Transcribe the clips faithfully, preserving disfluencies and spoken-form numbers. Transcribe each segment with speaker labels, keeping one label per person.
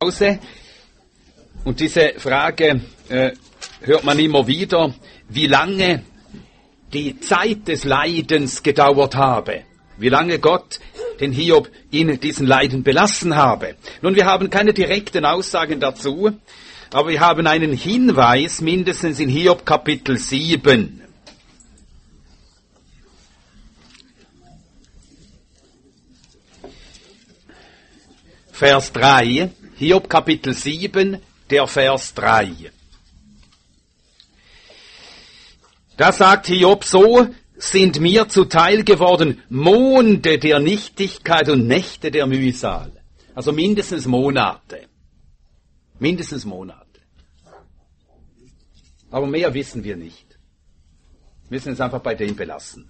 Speaker 1: Hause. Und diese Frage äh, hört man immer wieder, wie lange die Zeit des Leidens gedauert habe, wie lange Gott den Hiob in diesen Leiden belassen habe. Nun, wir haben keine direkten Aussagen dazu, aber wir haben einen Hinweis mindestens in Hiob Kapitel sieben. Vers drei, Hiob Kapitel sieben, der Vers drei. Da sagt Hiob, so sind mir zuteil geworden Monde der Nichtigkeit und Nächte der Mühsal. Also mindestens Monate. Mindestens Monate. Aber mehr wissen wir nicht. Wir müssen es einfach bei dem belassen.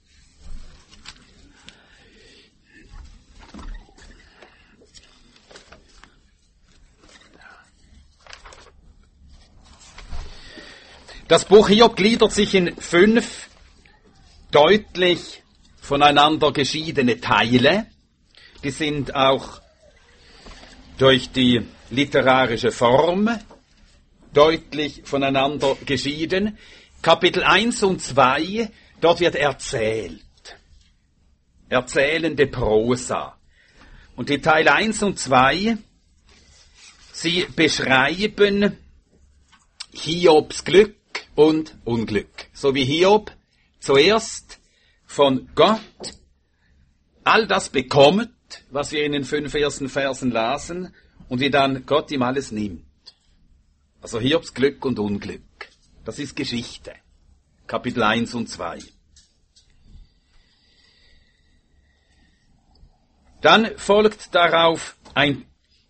Speaker 1: Das Buch Hiob gliedert sich in fünf deutlich voneinander geschiedene Teile. Die sind auch durch die literarische Form deutlich voneinander geschieden. Kapitel eins und zwei, dort wird erzählt. Erzählende Prosa. Und die Teile eins und zwei, sie beschreiben Hiobs Glück und Unglück. So wie Hiob zuerst von Gott all das bekommt, was wir in den fünf ersten Versen lasen, und wie dann Gott ihm alles nimmt. Also Hiobs Glück und Unglück. Das ist Geschichte. Kapitel eins und zwei. Dann folgt darauf ein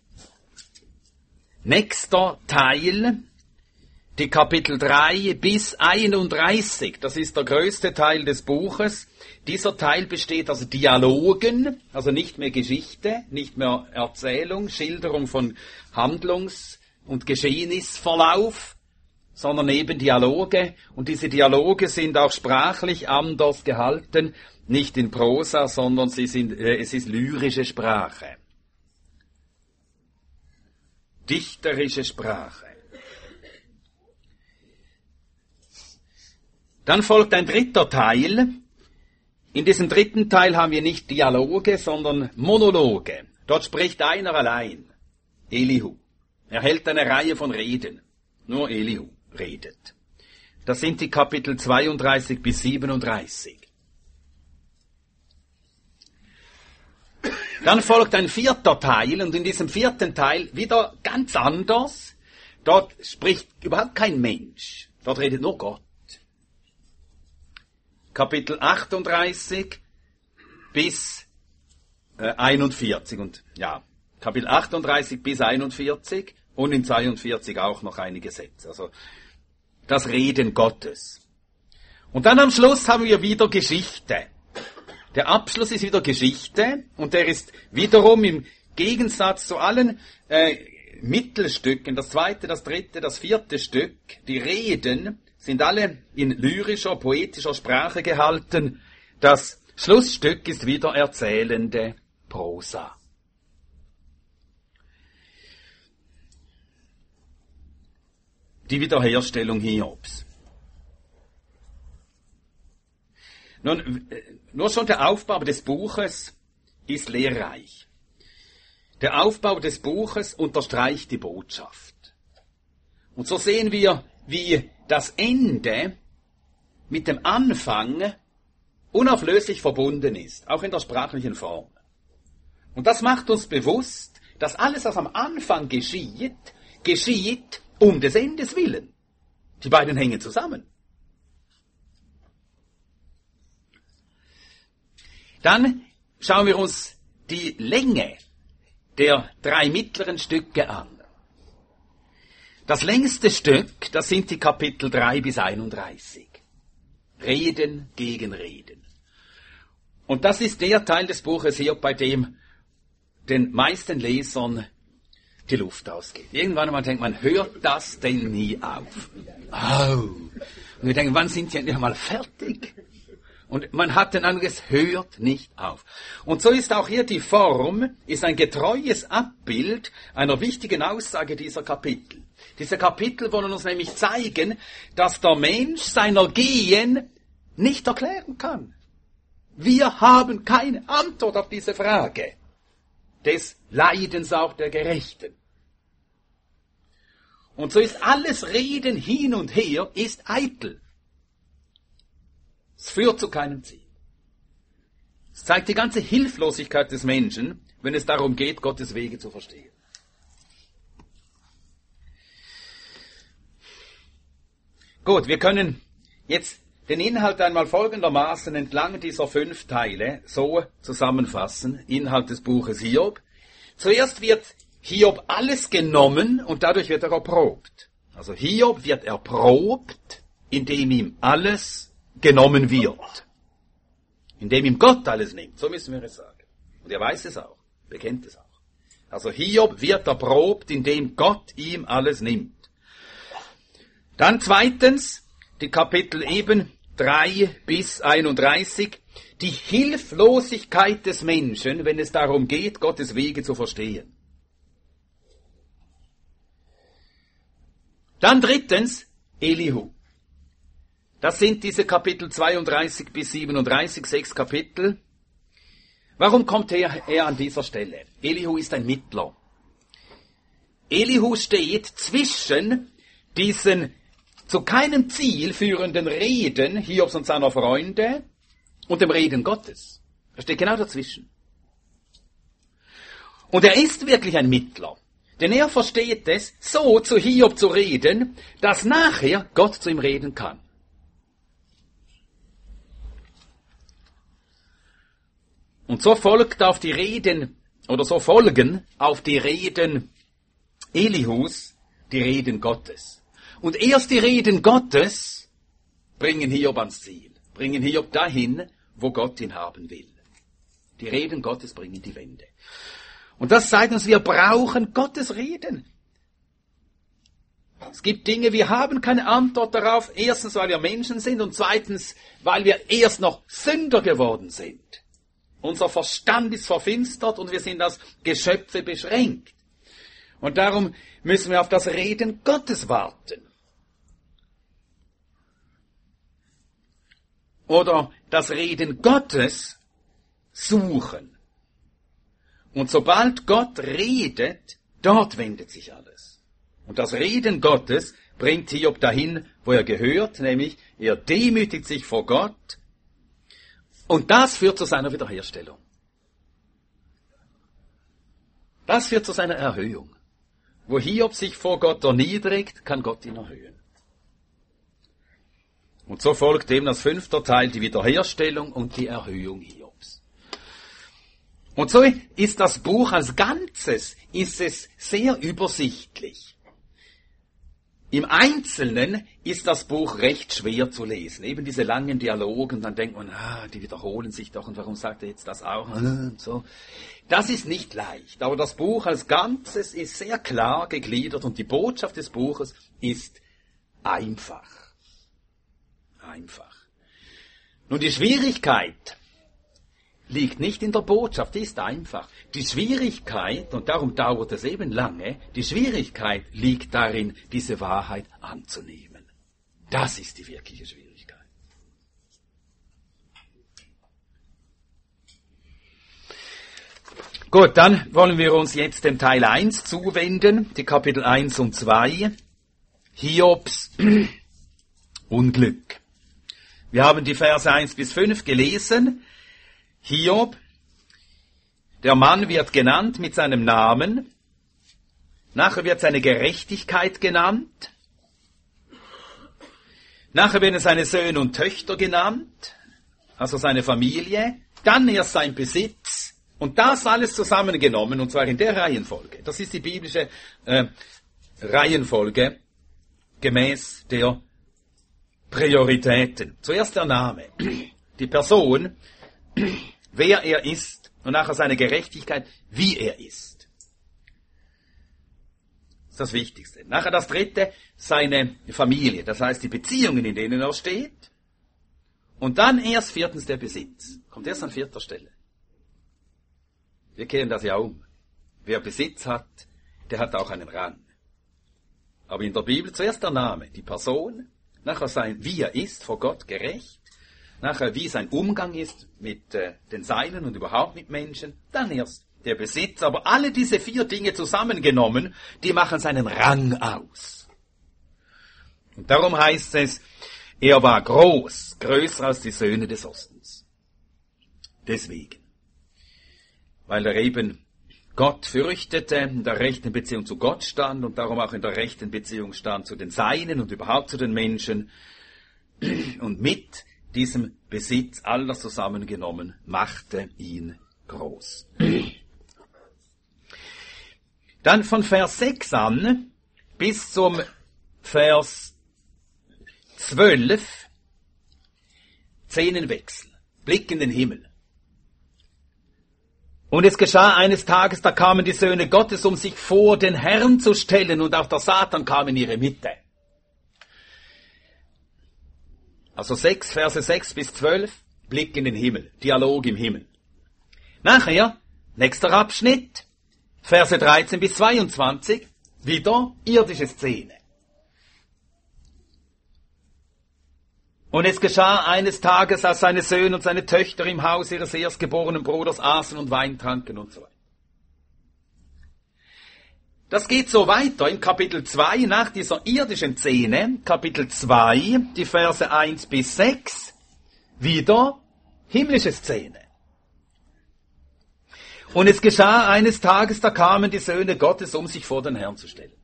Speaker 1: nächster Teil, die Kapitel drei bis einunddreißig, das ist der größte Teil des Buches. Dieser Teil besteht aus Dialogen, also nicht mehr Geschichte, nicht mehr Erzählung, Schilderung von Handlungs- und Geschehnisverlauf, sondern eben Dialoge. Und diese Dialoge sind auch sprachlich anders gehalten, nicht in Prosa, sondern sie sind, äh, es ist lyrische Sprache, dichterische Sprache. Dann folgt ein dritter Teil. In diesem dritten Teil haben wir nicht Dialoge, sondern Monologe. Dort spricht einer allein, Elihu. Er hält eine Reihe von Reden. Nur Elihu redet. Das sind die Kapitel zweiunddreißig bis siebenunddreißig. Dann folgt ein vierter Teil, und in diesem vierten Teil wieder ganz anders. Dort spricht überhaupt kein Mensch. Dort redet nur Gott. Kapitel achtunddreißig bis äh, einundvierzig. Und ja, Kapitel achtunddreißig bis einundvierzig und in zweiundvierzig auch noch einige Sätze. Also das Reden Gottes. Und dann am Schluss haben wir wieder Geschichte. Der Abschluss ist wieder Geschichte, und der ist wiederum im Gegensatz zu allen äh, Mittelstücken, das zweite, das dritte, das vierte Stück, die Reden, sind alle in lyrischer, poetischer Sprache gehalten. Das Schlussstück ist wieder erzählende Prosa. Die Wiederherstellung Hiobs. Nun, nur schon der Aufbau des Buches ist lehrreich. Der Aufbau des Buches unterstreicht die Botschaft. Und so sehen wir, wie das Ende mit dem Anfang unauflöslich verbunden ist, auch in der sprachlichen Form. Und das macht uns bewusst, dass alles, was am Anfang geschieht, geschieht um des Endes willen. Die beiden hängen zusammen. Dann schauen wir uns die Länge der drei mittleren Stücke an. Das längste Stück, das sind die Kapitel drei bis einunddreißig. Reden gegen Reden. Und das ist der Teil des Buches Hiob, bei dem den meisten Lesern die Luft ausgeht. Irgendwann einmal denkt man, hört das denn nie auf? Oh. Und wir denken, wann sind sie endlich mal fertig? Und man hat den Eindruck, es hört nicht auf. Und so ist auch hier die Form, ist ein getreues Abbild einer wichtigen Aussage dieser Kapitel. Diese Kapitel wollen uns nämlich zeigen, dass der Mensch seiner Gehen nicht erklären kann. Wir haben keine Antwort auf diese Frage des Leidens auch der Gerechten. Und so ist alles Reden hin und her, ist eitel. Es führt zu keinem Ziel. Es zeigt die ganze Hilflosigkeit des Menschen, wenn es darum geht, Gottes Wege zu verstehen. Gut, wir können jetzt den Inhalt einmal folgendermaßen entlang dieser fünf Teile so zusammenfassen. Inhalt des Buches Hiob. Zuerst wird Hiob alles genommen und dadurch wird er erprobt. Also Hiob wird erprobt, indem ihm alles genommen wird. Indem ihm Gott alles nimmt. So müssen wir es sagen. Und er weiß es auch. Bekennt es auch. Also Hiob wird erprobt, indem Gott ihm alles nimmt. Dann zweitens, die Kapitel eben drei bis einunddreißig, die Hilflosigkeit des Menschen, wenn es darum geht, Gottes Wege zu verstehen. Dann drittens, Elihu. Das sind diese Kapitel zweiunddreißig bis siebenunddreißig, sechs Kapitel. Warum kommt er, er an dieser Stelle? Elihu ist ein Mittler. Elihu steht zwischen diesen zu keinem Ziel führenden Reden Hiobs und seiner Freunde und dem Reden Gottes. Er steht genau dazwischen. Und er ist wirklich ein Mittler. Denn er versteht es, so zu Hiob zu reden, dass nachher Gott zu ihm reden kann. Und so folgt auf die Reden, oder so folgen auf die Reden Elihus die Reden Gottes. Und erst die Reden Gottes bringen Hiob ans Ziel, bringen Hiob dahin, wo Gott ihn haben will. Die Reden Gottes bringen die Wende. Und das zeigt uns, wir brauchen Gottes Reden. Es gibt Dinge, wir haben keine Antwort darauf. Erstens, weil wir Menschen sind und zweitens, weil wir erst noch Sünder geworden sind. Unser Verstand ist verfinstert und wir sind als Geschöpfe beschränkt. Und darum müssen wir auf das Reden Gottes warten. Oder das Reden Gottes suchen. Und sobald Gott redet, dort wendet sich alles. Und das Reden Gottes bringt Hiob dahin, wo er gehört, nämlich er demütigt sich vor Gott. Und das führt zu seiner Wiederherstellung. Das führt zu seiner Erhöhung. Wo Hiob sich vor Gott erniedrigt, kann Gott ihn erhöhen. Und so folgt dem das fünfte Teil, die Wiederherstellung und die Erhöhung Hiobs. Und so ist das Buch als Ganzes, ist es sehr übersichtlich. Im Einzelnen ist das Buch recht schwer zu lesen. Eben diese langen Dialogen, dann denkt man, ah, die wiederholen sich doch und warum sagt er jetzt das auch? Und so. Das ist nicht leicht, aber das Buch als Ganzes ist sehr klar gegliedert und die Botschaft des Buches ist einfach. Einfach. Nun, die Schwierigkeit liegt nicht in der Botschaft, die ist einfach. Die Schwierigkeit, und darum dauert es eben lange, die Schwierigkeit liegt darin, diese Wahrheit anzunehmen. Das ist die wirkliche Schwierigkeit. Gut, dann wollen wir uns jetzt dem Teil eins zuwenden, die Kapitel eins und zwei, Hiobs Unglück. Wir haben die Verse eins bis fünf gelesen. Hiob, der Mann wird genannt mit seinem Namen. Nachher wird seine Gerechtigkeit genannt. Nachher werden seine Söhne und Töchter genannt, also seine Familie. Dann erst sein Besitz. Und das alles zusammengenommen, und zwar in der Reihenfolge. Das ist die biblische äh, Reihenfolge gemäß der Prioritäten. Zuerst der Name, die Person, wer er ist, und nachher seine Gerechtigkeit, wie er ist. Das ist das Wichtigste. Nachher das Dritte, seine Familie, das heißt die Beziehungen, in denen er steht. Und dann erst viertens der Besitz. Kommt erst an vierter Stelle. Wir kehren das ja um. Wer Besitz hat, der hat auch einen Rang. Aber in der Bibel zuerst der Name, die Person, nachher sein, wie er ist, vor Gott gerecht, nachher wie sein Umgang ist mit äh, den Seinen und überhaupt mit Menschen, dann erst der Besitz. Aber alle diese vier Dinge zusammengenommen, die machen seinen Rang aus. Und darum heißt es, er war groß, größer als die Söhne des Ostens. Deswegen. Weil er eben Gott fürchtete, in der rechten Beziehung zu Gott stand und darum auch in der rechten Beziehung stand zu den Seinen und überhaupt zu den Menschen. Und mit diesem Besitz aller zusammengenommen machte ihn groß. Dann von Vers sechs an bis zum Vers zwölf Szenenwechsel, Blick in den Himmel. Und es geschah eines Tages, da kamen die Söhne Gottes, um sich vor den Herrn zu stellen, und auch der Satan kam in ihre Mitte. Also sechs, Verse sechs bis zwölf, Blick in den Himmel, Dialog im Himmel. Nachher, nächster Abschnitt, Verse dreizehn bis zweiundzwanzig, wieder irdische Szene. Und es geschah eines Tages, als seine Söhne und seine Töchter im Haus ihres erstgeborenen Bruders aßen und Wein tranken und so weiter. Das geht so weiter in Kapitel zwei, nach dieser irdischen Szene, Kapitel zwei, die Verse eins bis sechs, wieder himmlische Szene. Und es geschah eines Tages, da kamen die Söhne Gottes, um sich vor den Herrn zu stellen.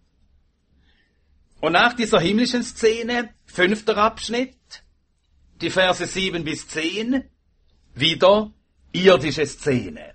Speaker 1: Und nach dieser himmlischen Szene, fünfter Abschnitt, die Verse sieben bis zehn, wieder irdische Szene.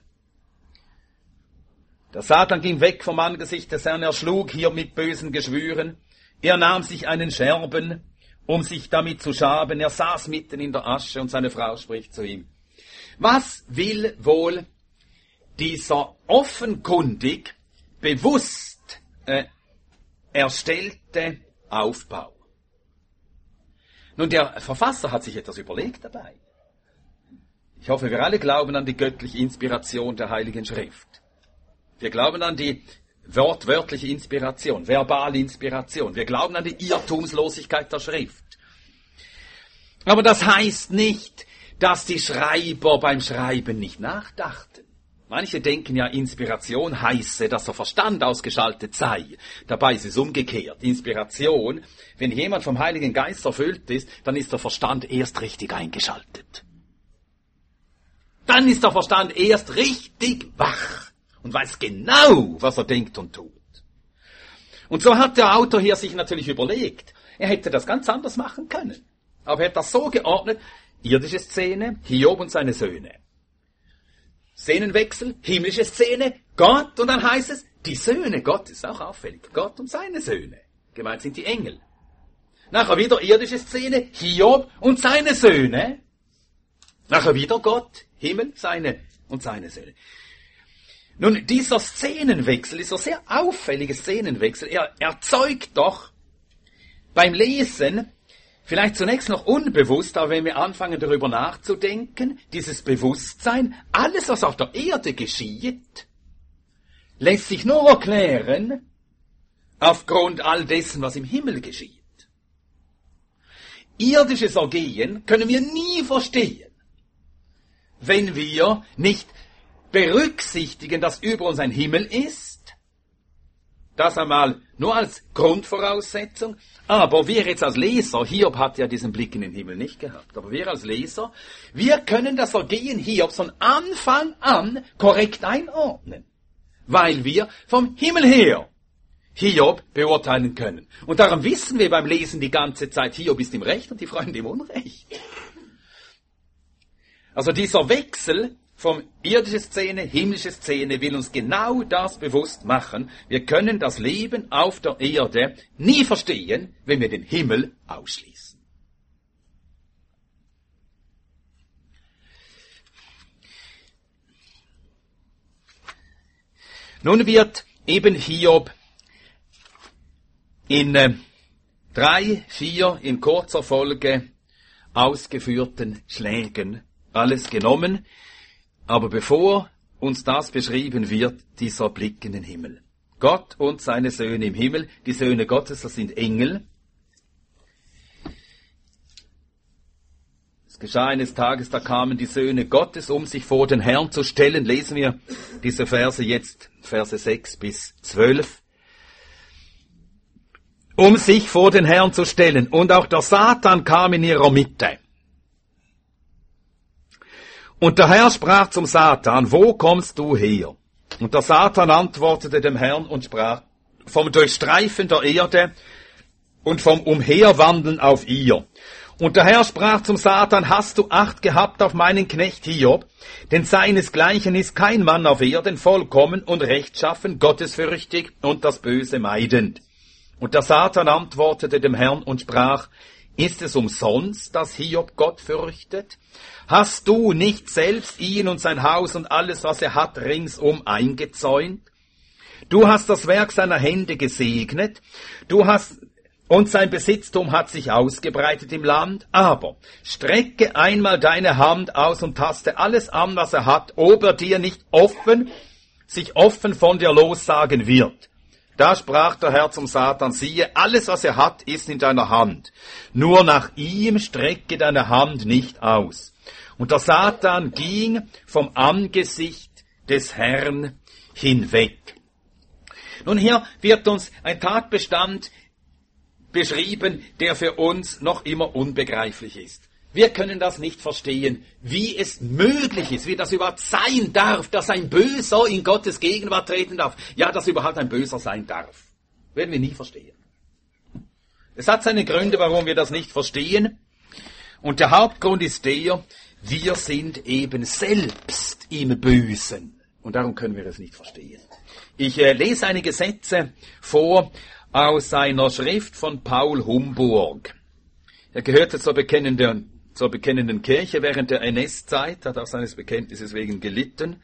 Speaker 1: Der Satan ging weg vom Angesicht des Herrn, er schlug hier mit bösen Geschwüren, er nahm sich einen Scherben, um sich damit zu schaben, er saß mitten in der Asche und seine Frau spricht zu ihm: Was will wohl dieser offenkundig, bewusst äh, erstellte Aufbau? Nun, der Verfasser hat sich etwas überlegt dabei. Ich hoffe, wir alle glauben an die göttliche Inspiration der Heiligen Schrift. Wir glauben an die wortwörtliche Inspiration, verbale Inspiration. Wir glauben an die Irrtumslosigkeit der Schrift. Aber das heißt nicht, dass die Schreiber beim Schreiben nicht nachdachten. Manche denken ja, Inspiration heiße, dass der Verstand ausgeschaltet sei. Dabei ist es umgekehrt. Inspiration, wenn jemand vom Heiligen Geist erfüllt ist, dann ist der Verstand erst richtig eingeschaltet. Dann ist der Verstand erst richtig wach und weiß genau, was er denkt und tut. Und so hat der Autor hier sich natürlich überlegt, er hätte das ganz anders machen können. Aber er hat das so geordnet: irdische Szene, Hiob und seine Söhne. Szenenwechsel, himmlische Szene, Gott, und dann heißt es, die Söhne Gottes, auch auffällig, Gott und seine Söhne. Gemeint sind die Engel. Nachher wieder irdische Szene, Hiob und seine Söhne. Nachher wieder Gott, Himmel, seine und seine Söhne. Nun, dieser Szenenwechsel, dieser sehr auffällige Szenenwechsel, er erzeugt doch beim Lesen, vielleicht zunächst noch unbewusst, aber wenn wir anfangen darüber nachzudenken, dieses Bewusstsein, alles was auf der Erde geschieht, lässt sich nur erklären aufgrund all dessen, was im Himmel geschieht. Irdisches Ergehen können wir nie verstehen, wenn wir nicht berücksichtigen, dass über uns ein Himmel ist. Das einmal nur als Grundvoraussetzung. Aber wir jetzt als Leser, Hiob hat ja diesen Blick in den Himmel nicht gehabt, aber wir als Leser, wir können das Ergehen Hiobs von Anfang an korrekt einordnen, weil wir vom Himmel her Hiob beurteilen können. Und darum wissen wir beim Lesen die ganze Zeit, Hiob ist im Recht und die Freunde im Unrecht. Also dieser Wechsel vom irdische Szene, himmlische Szene will uns genau das bewusst machen. Wir können das Leben auf der Erde nie verstehen, wenn wir den Himmel ausschließen. Nun wird eben Hiob in äh, drei, vier, in kurzer Folge ausgeführten Schlägen. Alles genommen. Aber bevor uns das beschrieben wird, dieser Blick in den Himmel. Gott und seine Söhne im Himmel. Die Söhne Gottes, das sind Engel. Es geschah eines Tages, da kamen die Söhne Gottes, um sich vor den Herrn zu stellen. Lesen wir diese Verse jetzt, Verse sechs bis zwölf. Um sich vor den Herrn zu stellen. Und auch der Satan kam in ihrer Mitte. Und der Herr sprach zum Satan, wo kommst du her? Und der Satan antwortete dem Herrn und sprach, vom Durchstreifen der Erde und vom Umherwandeln auf ihr. Und der Herr sprach zum Satan, hast du Acht gehabt auf meinen Knecht Hiob? Denn seinesgleichen ist kein Mann auf Erden, vollkommen und rechtschaffen, gottesfürchtig und das Böse meidend. Und der Satan antwortete dem Herrn und sprach, ist es umsonst, dass Hiob Gott fürchtet? Hast du nicht selbst ihn und sein Haus und alles, was er hat, ringsum eingezäunt? Du hast das Werk seiner Hände gesegnet, du hast, und sein Besitztum hat sich ausgebreitet im Land, aber strecke einmal deine Hand aus und taste alles an, was er hat, ob er dir nicht offen, sich offen von dir lossagen wird. Da sprach der Herr zum Satan, siehe, alles, was er hat, ist in deiner Hand. Nur nach ihm strecke deine Hand nicht aus. Und der Satan ging vom Angesicht des Herrn hinweg. Nun hier wird uns ein Tatbestand beschrieben, der für uns noch immer unbegreiflich ist. Wir können das nicht verstehen, wie es möglich ist, wie das überhaupt sein darf, dass ein Böser in Gottes Gegenwart treten darf. Ja, dass überhaupt ein Böser sein darf. Werden wir nie verstehen. Es hat seine Gründe, warum wir das nicht verstehen. Und der Hauptgrund ist der, wir sind eben selbst im Bösen. Und darum können wir es nicht verstehen. Ich äh, lese einige Sätze vor aus einer Schrift von Paul Humburg. Er gehörte zur bekennenden zur bekennenden Kirche während der N S-Zeit, hat auch seines Bekenntnisses wegen gelitten.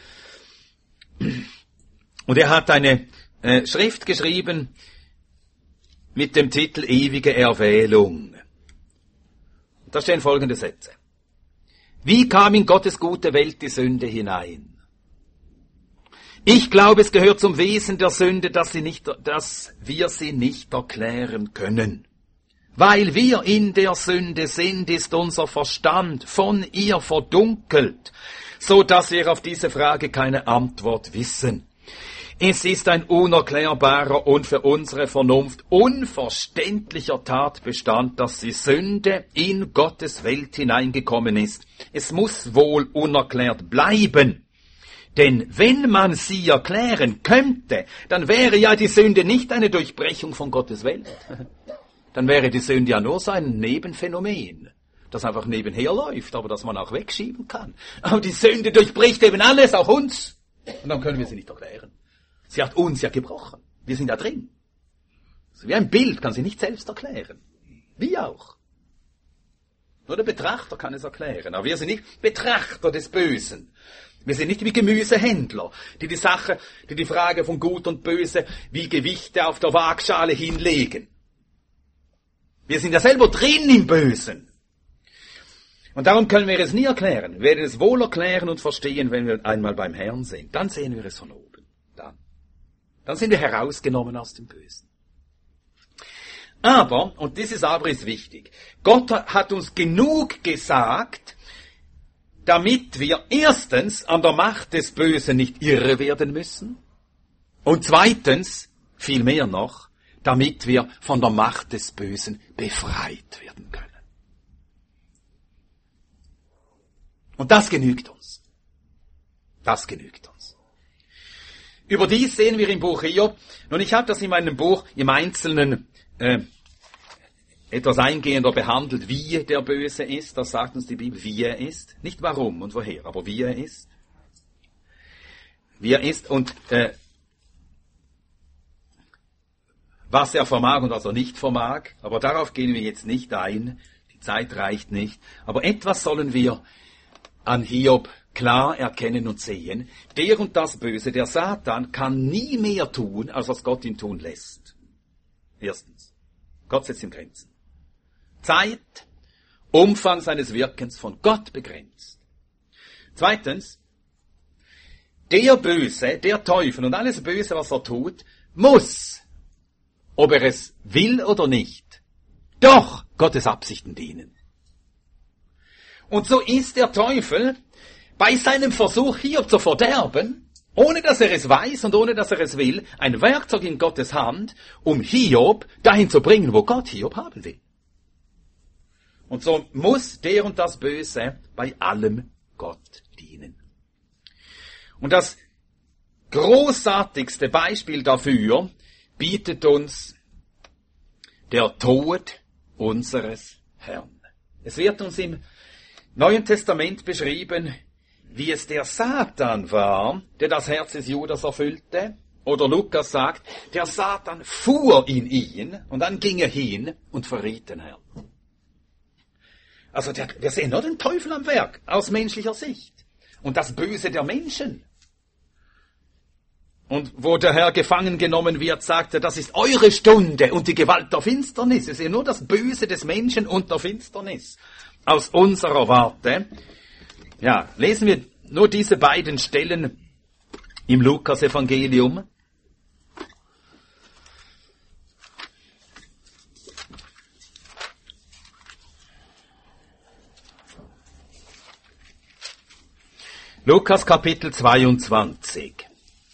Speaker 1: Und er hat eine äh, Schrift geschrieben mit dem Titel Ewige Erwählung. Da stehen folgende Sätze. Wie kam in Gottes gute Welt die Sünde hinein? Ich glaube, es gehört zum Wesen der Sünde, dass, sie nicht, dass wir sie nicht erklären können. Weil wir in der Sünde sind, ist unser Verstand von ihr verdunkelt, so dass wir auf diese Frage keine Antwort wissen. Es ist ein unerklärbarer und für unsere Vernunft unverständlicher Tatbestand, dass die Sünde in Gottes Welt hineingekommen ist. Es muss wohl unerklärt bleiben. Denn wenn man sie erklären könnte, dann wäre ja die Sünde nicht eine Durchbrechung von Gottes Welt. Dann wäre die Sünde ja nur so ein Nebenphänomen, das einfach nebenher läuft, aber das man auch wegschieben kann. Aber die Sünde durchbricht eben alles, auch uns. Und dann können wir sie nicht erklären. Sie hat uns ja gebrochen. Wir sind da drin. Also wie ein Bild kann sie nicht selbst erklären. Wie auch. Nur der Betrachter kann es erklären. Aber wir sind nicht Betrachter des Bösen. Wir sind nicht wie Gemüsehändler, die die Sache, die die Frage von Gut und Böse wie Gewichte auf der Waagschale hinlegen. Wir sind ja selber drin im Bösen. Und darum können wir es nie erklären. Wir werden es wohl erklären und verstehen, wenn wir einmal beim Herrn sind. Dann sehen wir es von oben. Dann. Dann sind wir herausgenommen aus dem Bösen. Aber, und dieses Aber ist wichtig, Gott hat uns genug gesagt, damit wir erstens an der Macht des Bösen nicht irre werden müssen und zweitens, viel mehr noch, damit wir von der Macht des Bösen befreit werden können. Und das genügt uns. Das genügt uns. Überdies sehen wir im Buch Hiob, nun ich habe das in meinem Buch im Einzelnen äh, etwas eingehender behandelt, wie der Böse ist. Das sagt uns die Bibel, wie er ist. Nicht warum und woher, aber wie er ist. Wie er ist und äh, was er vermag und was er nicht vermag. Aber darauf gehen wir jetzt nicht ein. Die Zeit reicht nicht. Aber etwas sollen wir an Hiob klar erkennen und sehen. Der und das Böse, der Satan, kann nie mehr tun, als was Gott ihn tun lässt. Erstens. Gott setzt ihm Grenzen. Zeit Umfang seines Wirkens von Gott begrenzt. Zweitens, der Böse, der Teufel und alles Böse, was er tut, muss, ob er es will oder nicht, doch Gottes Absichten dienen. Und so ist der Teufel bei seinem Versuch, Hiob zu verderben, ohne dass er es weiß und ohne dass er es will, ein Werkzeug in Gottes Hand, um Hiob dahin zu bringen, wo Gott Hiob haben will. Und so muss der und das Böse bei allem Gott dienen. Und das großartigste Beispiel dafür bietet uns der Tod unseres Herrn. Es wird uns im Neuen Testament beschrieben, wie es der Satan war, der das Herz des Judas erfüllte. Oder Lukas sagt, der Satan fuhr in ihn und dann ging er hin und verriet den Herrn. Also der, wir sehen nur den Teufel am Werk aus menschlicher Sicht. Und das Böse der Menschen. Und wo der Herr gefangen genommen wird, sagt er, das ist eure Stunde und die Gewalt der Finsternis. Wir sehen nur das Böse des Menschen und der Finsternis. Aus unserer Warte. Ja, lesen wir nur diese beiden Stellen im Lukas-Evangelium. Lukas Kapitel zweiundzwanzig.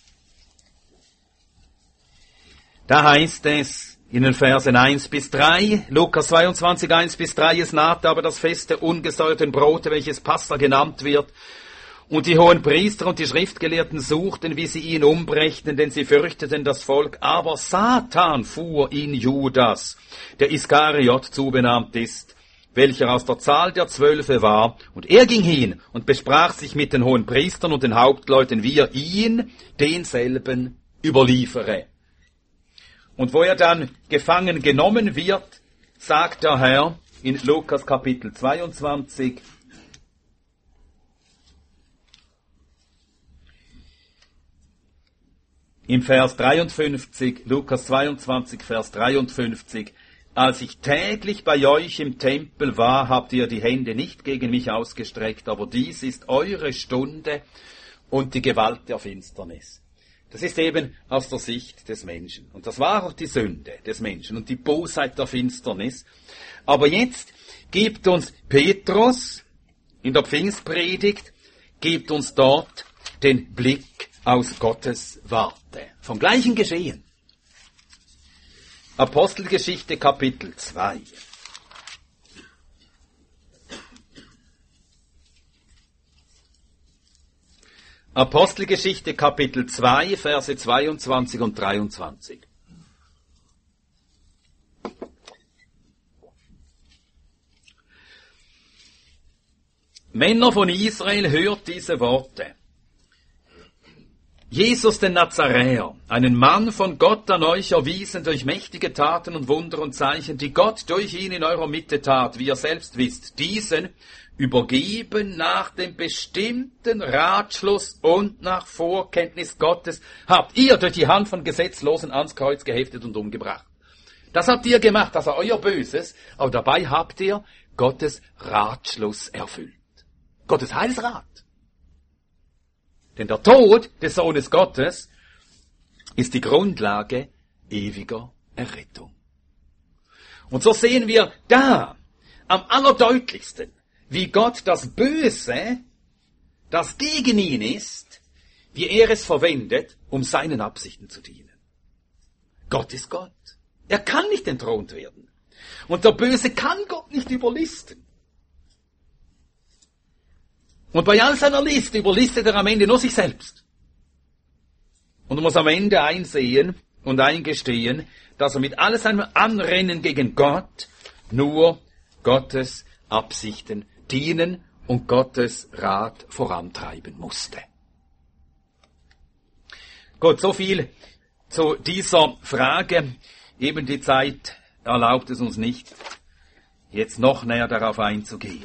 Speaker 1: Da heißt es in den Versen eins bis drei, Lukas zweiundzwanzig, eins bis drei, es nahte aber das Fest der ungesäuerten Brote, welches Passa genannt wird, und die hohen Priester und die Schriftgelehrten suchten, wie sie ihn umbrächten, denn sie fürchteten das Volk. Aber Satan fuhr in Judas, der Iskariot zubenannt ist, welcher aus der Zahl der Zwölfe war, und er ging hin und besprach sich mit den hohen Priestern und den Hauptleuten, wie er ihn, denselben, überliefere. Und wo er dann gefangen genommen wird, sagt der Herr in Lukas Kapitel zweiundzwanzig, im Vers dreiundfünfzig, Lukas zweiundzwanzig, Vers dreiundfünfzig, als ich täglich bei euch im Tempel war, habt ihr die Hände nicht gegen mich ausgestreckt, aber dies ist eure Stunde und die Gewalt der Finsternis. Das ist eben aus der Sicht des Menschen. Und das war auch die Sünde des Menschen und die Bosheit der Finsternis. Aber jetzt gibt uns Petrus in der Pfingstpredigt, gibt uns dort den Blick aus Gottes Warte. Vom gleichen Geschehen. Apostelgeschichte Kapitel zwei. Apostelgeschichte Kapitel zwei, Verse zweiundzwanzig und dreiundzwanzig. Männer von Israel, hört diese Worte. Jesus den Nazaräer, einen Mann von Gott an euch erwiesen durch mächtige Taten und Wunder und Zeichen, die Gott durch ihn in eurer Mitte tat, wie ihr selbst wisst, diesen übergeben nach dem bestimmten Ratschluss und nach Vorkenntnis Gottes, habt ihr durch die Hand von Gesetzlosen ans Kreuz geheftet und umgebracht. Das habt ihr gemacht, also euer Böses, aber dabei habt ihr Gottes Ratschluss erfüllt. Gottes Heilsrat. Denn der Tod des Sohnes Gottes ist die Grundlage ewiger Errettung. Und so sehen wir da am allerdeutlichsten, wie Gott das Böse, das gegen ihn ist, wie er es verwendet, um seinen Absichten zu dienen. Gott ist Gott. Er kann nicht entthront werden. Und der Böse kann Gott nicht überlisten. Und bei all seiner Liste überlistet er am Ende nur sich selbst. Und muss am Ende einsehen und eingestehen, dass er mit all seinem Anrennen gegen Gott nur Gottes Absichten dienen und Gottes Rat vorantreiben musste. Gut, so viel zu dieser Frage. Eben die Zeit erlaubt es uns nicht, jetzt noch näher darauf einzugehen.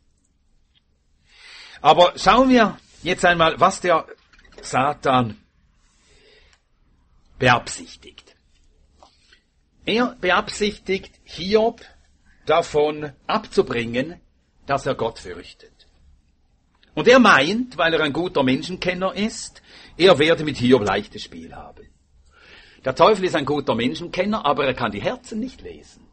Speaker 1: Aber schauen wir jetzt einmal, was der Satan beabsichtigt. Er beabsichtigt, Hiob davon abzubringen, dass er Gott fürchtet. Und er meint, weil er ein guter Menschenkenner ist, er werde mit Hiob leichtes Spiel haben. Der Teufel ist ein guter Menschenkenner, aber er kann die Herzen nicht lesen.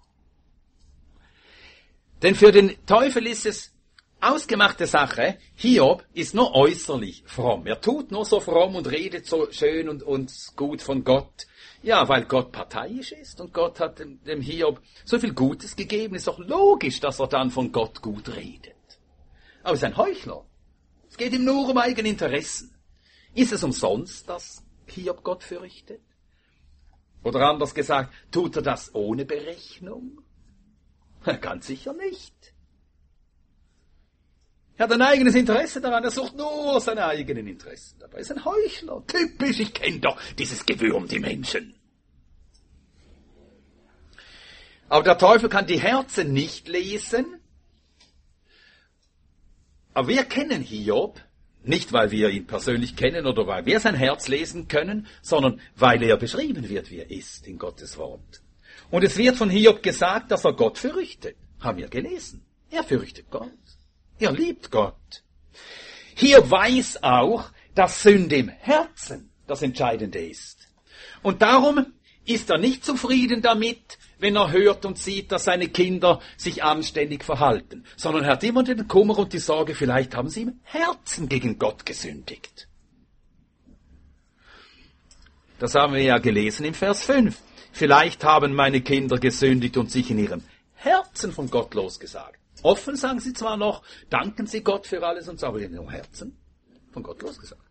Speaker 1: Denn für den Teufel ist es ausgemachte Sache, Hiob ist nur äußerlich fromm. Er tut nur so fromm und redet so schön und, und gut von Gott. Ja, weil Gott parteiisch ist und Gott hat dem, dem Hiob so viel Gutes gegeben. Ist doch logisch, dass er dann von Gott gut redet. Aber er ist ein Heuchler. Es geht ihm nur um eigene Interessen. Ist es umsonst, dass Hiob Gott fürchtet? Oder anders gesagt, tut er das ohne Berechnung? Ganz sicher nicht. Er hat ein eigenes Interesse daran, er sucht nur seine eigenen Interessen. Dabei ist ein Heuchler. Typisch, ich kenne doch dieses Gewürm, die Menschen. Aber der Teufel kann die Herzen nicht lesen. Aber wir kennen Hiob, nicht weil wir ihn persönlich kennen oder weil wir sein Herz lesen können, sondern weil er beschrieben wird, wie er ist in Gottes Wort. Und es wird von Hiob gesagt, dass er Gott fürchtet. Haben wir gelesen. Er fürchtet Gott. Er liebt Gott. Hiob weiß auch, dass Sünde im Herzen das Entscheidende ist. Und darum ist er nicht zufrieden damit, wenn er hört und sieht, dass seine Kinder sich anständig verhalten, sondern er hat immer den Kummer und die Sorge, vielleicht haben sie im Herzen gegen Gott gesündigt. Das haben wir ja gelesen im Vers fünf. Vielleicht haben meine Kinder gesündigt und sich in ihrem Herzen von Gott losgesagt. Offen sagen sie zwar noch, danken sie Gott für alles und so, aber in ihrem Herzen von Gott losgesagt.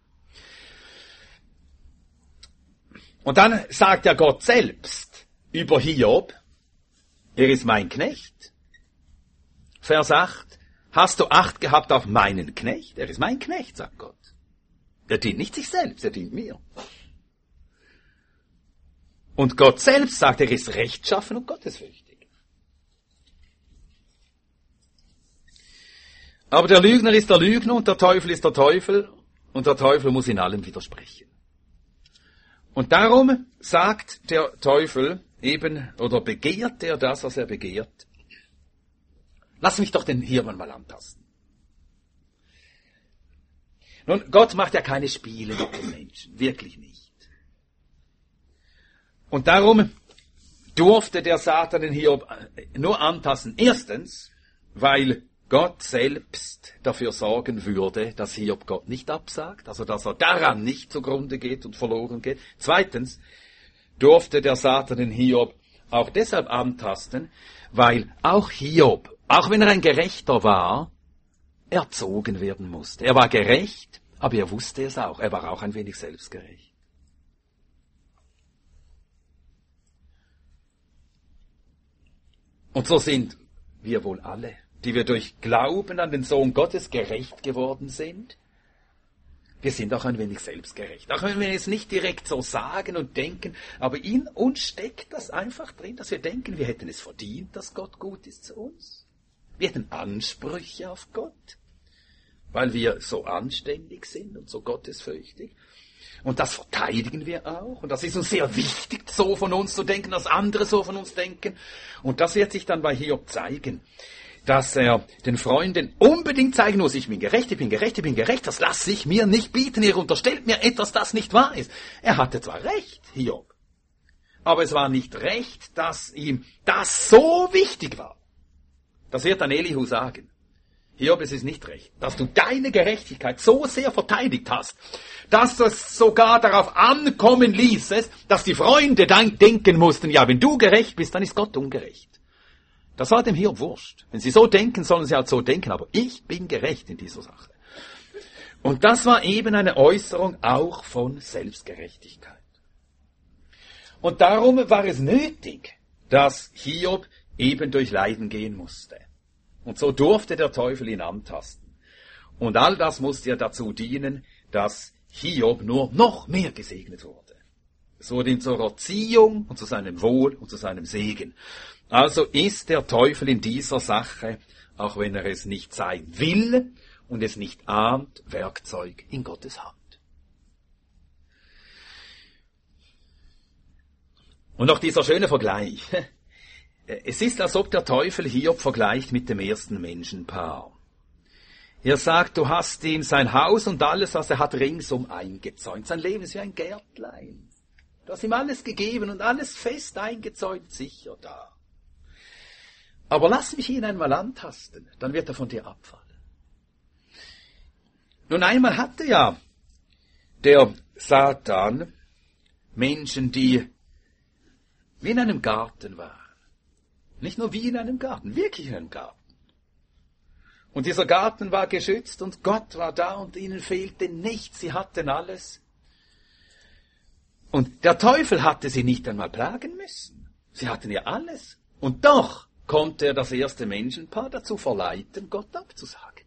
Speaker 1: Und dann sagt ja Gott selbst über Hiob, er ist mein Knecht. Vers acht, hast du Acht gehabt auf meinen Knecht? Er ist mein Knecht, sagt Gott. Er dient nicht sich selbst, er dient mir. Und Gott selbst sagt, er ist rechtschaffen und gottesfürchtig. Aber der Lügner ist der Lügner und der Teufel ist der Teufel und der Teufel muss in allem widersprechen. Und darum sagt der Teufel eben, oder begehrt er das, was er begehrt. Lass mich doch den Hiob mal antasten. Nun, Gott macht ja keine Spiele mit den Menschen, wirklich nicht. Und darum durfte der Satan den Hiob nur antasten. Erstens, weil Gott selbst dafür sorgen würde, dass Hiob Gott nicht absagt, also dass er daran nicht zugrunde geht und verloren geht. Zweitens durfte der Satan den Hiob auch deshalb antasten, weil auch Hiob, auch wenn er ein Gerechter war, erzogen werden musste. Er war gerecht, aber er wusste es auch. Er war auch ein wenig selbstgerecht. Und so sind wir wohl alle, die wir durch Glauben an den Sohn Gottes gerecht geworden sind. Wir sind auch ein wenig selbstgerecht. Auch wenn wir es nicht direkt so sagen und denken, aber in uns steckt das einfach drin, dass wir denken, wir hätten es verdient, dass Gott gut ist zu uns. Wir hätten Ansprüche auf Gott, weil wir so anständig sind und so gottesfürchtig. Und das verteidigen wir auch. Und das ist uns sehr wichtig, so von uns zu denken, dass andere so von uns denken. Und das wird sich dann bei Hiob zeigen, dass er den Freunden unbedingt zeigen muss, ich bin gerecht, ich bin gerecht, ich bin gerecht, das lasse ich mir nicht bieten, ihr unterstellt mir etwas, das nicht wahr ist. Er hatte zwar recht, Hiob, aber es war nicht recht, dass ihm das so wichtig war. Das wird dann Elihu sagen. Hiob, es ist nicht recht, dass du deine Gerechtigkeit so sehr verteidigt hast, dass du es sogar darauf ankommen ließest, dass die Freunde dann denken mussten, ja, wenn du gerecht bist, dann ist Gott ungerecht. Das war dem Hiob wurscht. Wenn sie so denken, sollen sie halt so denken, aber ich bin gerecht in dieser Sache. Und das war eben eine Äußerung auch von Selbstgerechtigkeit. Und darum war es nötig, dass Hiob eben durch Leiden gehen musste. Und so durfte der Teufel ihn antasten. Und all das musste ja dazu dienen, dass Hiob nur noch mehr gesegnet wurde. Es wurde ihm zur Erziehung und zu seinem Wohl und zu seinem Segen. Also ist der Teufel in dieser Sache, auch wenn er es nicht sein will und es nicht ahnt, Werkzeug in Gottes Hand. Und noch dieser schöne Vergleich. Es ist, als ob der Teufel Hiob vergleicht mit dem ersten Menschenpaar. Er sagt, du hast ihm sein Haus und alles, was er hat, ringsum eingezäunt. Sein Leben ist wie ein Gärtlein. Du hast ihm alles gegeben und alles fest eingezäunt, sicher da. Aber lass mich ihn einmal antasten, dann wird er von dir abfallen. Nun einmal hatte ja der Satan Menschen, die wie in einem Garten waren. Nicht nur wie in einem Garten, wirklich in einem Garten. Und dieser Garten war geschützt und Gott war da und ihnen fehlte nichts, sie hatten alles. Und der Teufel hatte sie nicht einmal plagen müssen. Sie hatten ja alles. Und doch konnte er das erste Menschenpaar dazu verleiten, Gott abzusagen.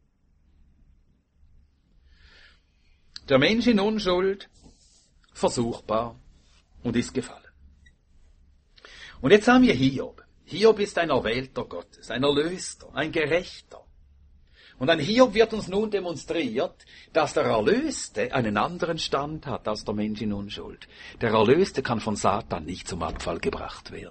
Speaker 1: Der Mensch in Unschuld, versuchbar und ist gefallen. Und jetzt haben wir Hiob. Hiob ist ein Erwählter Gottes, ein Erlöster, ein Gerechter. Und an Hiob wird uns nun demonstriert, dass der Erlöste einen anderen Stand hat als der Mensch in Unschuld. Der Erlöste kann von Satan nicht zum Abfall gebracht werden.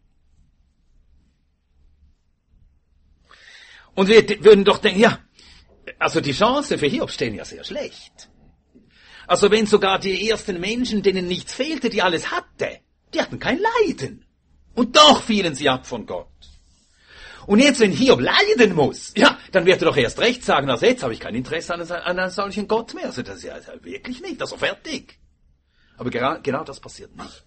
Speaker 1: Und wir würden doch denken, ja, also die Chancen für Hiob stehen ja sehr schlecht. Also wenn sogar die ersten Menschen, denen nichts fehlte, die alles hatte, die hatten kein Leiden. Und doch fielen sie ab von Gott. Und jetzt, wenn Hiob leiden muss, ja, dann wird er doch erst recht sagen, also jetzt habe ich kein Interesse an, an einem solchen Gott mehr. Also das ist ja wirklich nicht, also fertig. Aber genau, genau das passiert nicht.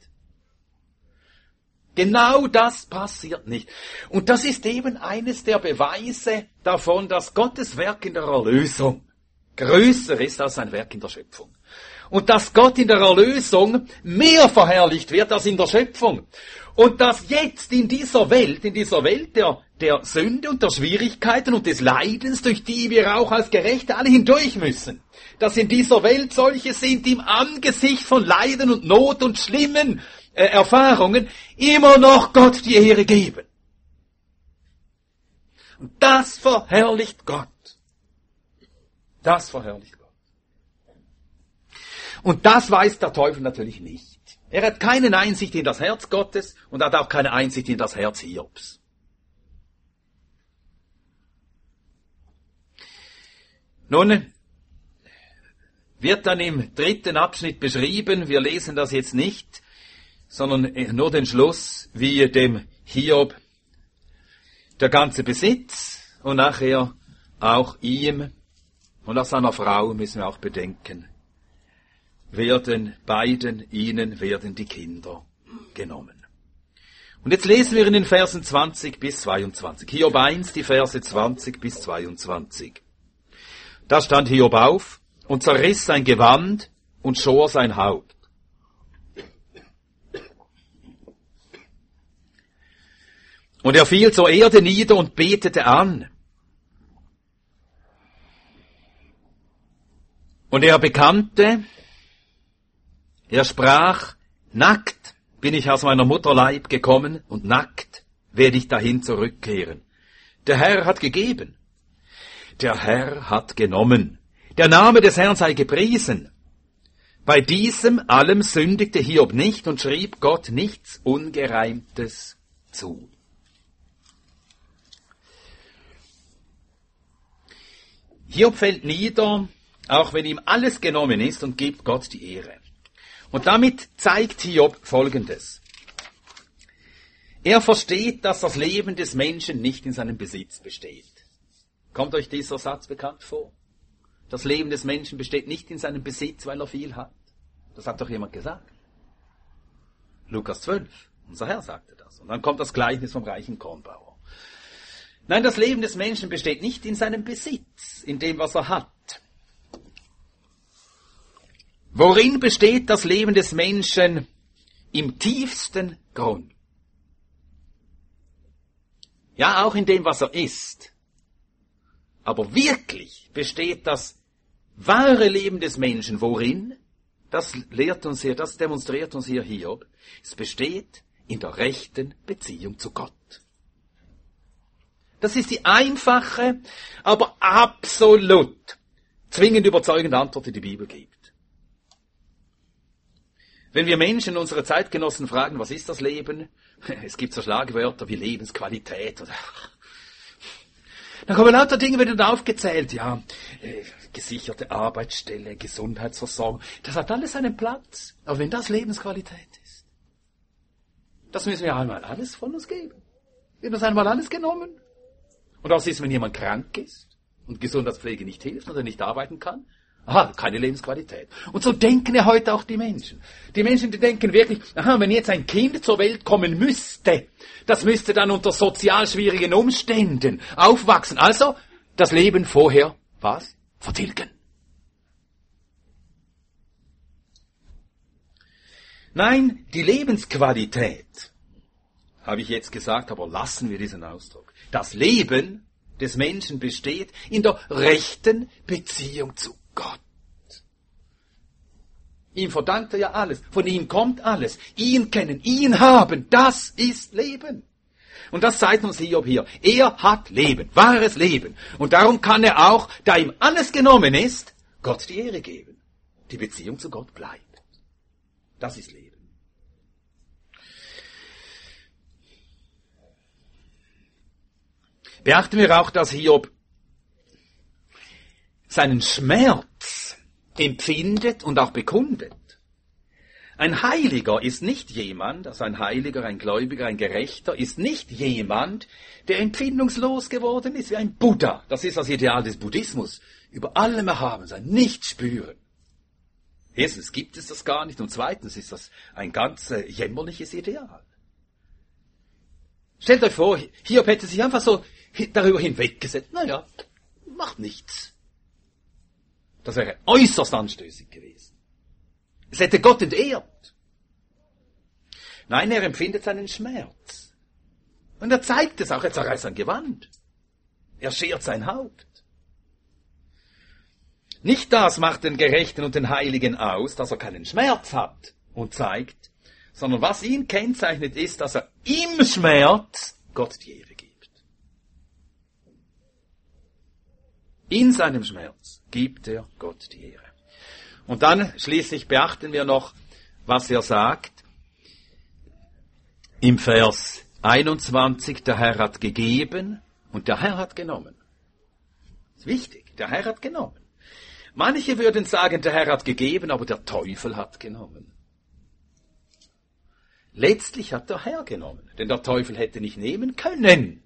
Speaker 1: Genau das passiert nicht. Und das ist eben eines der Beweise davon, dass Gottes Werk in der Erlösung größer ist als sein Werk in der Schöpfung. Und dass Gott in der Erlösung mehr verherrlicht wird als in der Schöpfung. Und dass jetzt in dieser Welt, in dieser Welt der, der Sünde und der Schwierigkeiten und des Leidens, durch die wir auch als Gerechte alle hindurch müssen, dass in dieser Welt solche sind, die im Angesicht von Leiden und Not und schlimmen äh, Erfahrungen immer noch Gott die Ehre geben. Und das verherrlicht Gott. Das verherrlicht Gott. Und das weiß der Teufel natürlich nicht. Er hat keine Einsicht in das Herz Gottes und hat auch keine Einsicht in das Herz Hiobs. Nun wird dann im dritten Abschnitt beschrieben, wir lesen das jetzt nicht, sondern nur den Schluss, wie dem Hiob der ganze Besitz und nachher auch ihm und auch seiner Frau, müssen wir auch bedenken, werden beiden, ihnen werden die Kinder genommen. Und jetzt lesen wir in den Versen zwanzig bis zweiundzwanzig. Hiob eins, die Verse zwanzig bis zweiundzwanzig. Da stand Hiob auf und zerriss sein Gewand und schor sein Haupt. Und er fiel zur Erde nieder und betete an. Und er bekannte, er sprach, nackt bin ich aus meiner Mutter Leib gekommen und nackt werde ich dahin zurückkehren. Der Herr hat gegeben, der Herr hat genommen. Der Name des Herrn sei gepriesen. Bei diesem allem sündigte Hiob nicht und schrieb Gott nichts Ungereimtes zu. Hiob fällt nieder, auch wenn ihm alles genommen ist, und gibt Gott die Ehre. Und damit zeigt Hiob Folgendes. Er versteht, dass das Leben des Menschen nicht in seinem Besitz besteht. Kommt euch dieser Satz bekannt vor? Das Leben des Menschen besteht nicht in seinem Besitz, weil er viel hat. Das hat doch jemand gesagt. Lukas zwölf, unser Herr sagte das. Und dann kommt das Gleichnis vom reichen Kornbauer. Nein, das Leben des Menschen besteht nicht in seinem Besitz, in dem, was er hat. Worin besteht das Leben des Menschen im tiefsten Grund? Ja, auch in dem, was er ist. Aber wirklich besteht das wahre Leben des Menschen worin? Das lehrt uns hier, das demonstriert uns hier Hiob. Es besteht in der rechten Beziehung zu Gott. Das ist die einfache, aber absolut zwingend überzeugende Antwort, die die Bibel gibt. Wenn wir Menschen, unsere Zeitgenossen fragen, was ist das Leben? Es gibt so Schlagwörter wie Lebensqualität. Oder dann kommen lauter Dinge werden aufgezählt. Ja, äh, gesicherte Arbeitsstelle, Gesundheitsversorgung. Das hat alles einen Platz. Aber wenn das Lebensqualität ist, das müssen wir einmal alles von uns geben. Wird uns einmal alles genommen. Und was ist, wenn jemand krank ist und Gesundheitspflege nicht hilft oder nicht arbeiten kann? Aha, keine Lebensqualität. Und so denken ja heute auch die Menschen. Die Menschen, die denken wirklich, aha, wenn jetzt ein Kind zur Welt kommen müsste, das müsste dann unter sozial schwierigen Umständen aufwachsen. Also, das Leben vorher, was? Vertilgen. Nein, die Lebensqualität, habe ich jetzt gesagt, aber lassen wir diesen Ausdruck. Das Leben des Menschen besteht in der rechten Beziehung zu Gott. Ihm verdankt er ja alles. Von ihm kommt alles. Ihn kennen, ihn haben, das ist Leben. Und das zeigt uns Hiob hier. Er hat Leben, wahres Leben. Und darum kann er auch, da ihm alles genommen ist, Gott die Ehre geben. Die Beziehung zu Gott bleibt. Das ist Leben. Beachten wir auch, dass Hiob seinen Schmerz empfindet und auch bekundet. Ein Heiliger ist nicht jemand, also ein Heiliger, ein Gläubiger, ein Gerechter, ist nicht jemand, der empfindungslos geworden ist, wie ein Buddha. Das ist das Ideal des Buddhismus. Über allem erhaben sein, nichts spüren. Erstens gibt es das gar nicht und zweitens ist das ein ganz äh, jämmerliches Ideal. Stellt euch vor, Hiob hätte sich einfach so darüber hinweggesetzt. Naja, macht nichts. Das wäre äußerst anstößig gewesen. Es hätte Gott entehrt. Nein, er empfindet seinen Schmerz. Und er zeigt es auch. Er zerreißt sein Gewand. Er schert sein Haupt. Nicht das macht den Gerechten und den Heiligen aus, dass er keinen Schmerz hat und zeigt, sondern was ihn kennzeichnet ist, dass er im Schmerz Gott die Ehre gibt. In seinem Schmerz gibt er Gott die Ehre. Und dann schließlich beachten wir noch, was er sagt. Im Vers einundzwanzig, der Herr hat gegeben und der Herr hat genommen. Das ist wichtig, der Herr hat genommen. Manche würden sagen, der Herr hat gegeben, aber der Teufel hat genommen. Letztlich hat der Herr genommen, denn der Teufel hätte nicht nehmen können.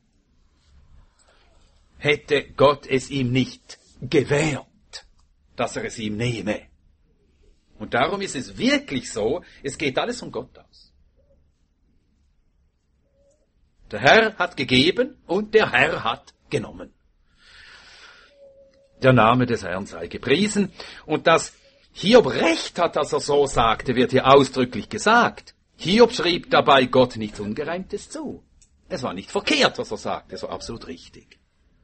Speaker 1: Hätte Gott es ihm nicht gewährt, dass er es ihm nehme. Und darum ist es wirklich so, es geht alles von Gott aus. Der Herr hat gegeben und der Herr hat genommen. Der Name des Herrn sei gepriesen. Und dass Hiob recht hat, dass er so sagte, wird hier ausdrücklich gesagt. Hiob schrieb dabei Gott nichts Ungereimtes zu. Es war nicht verkehrt, was er sagte, es war absolut richtig.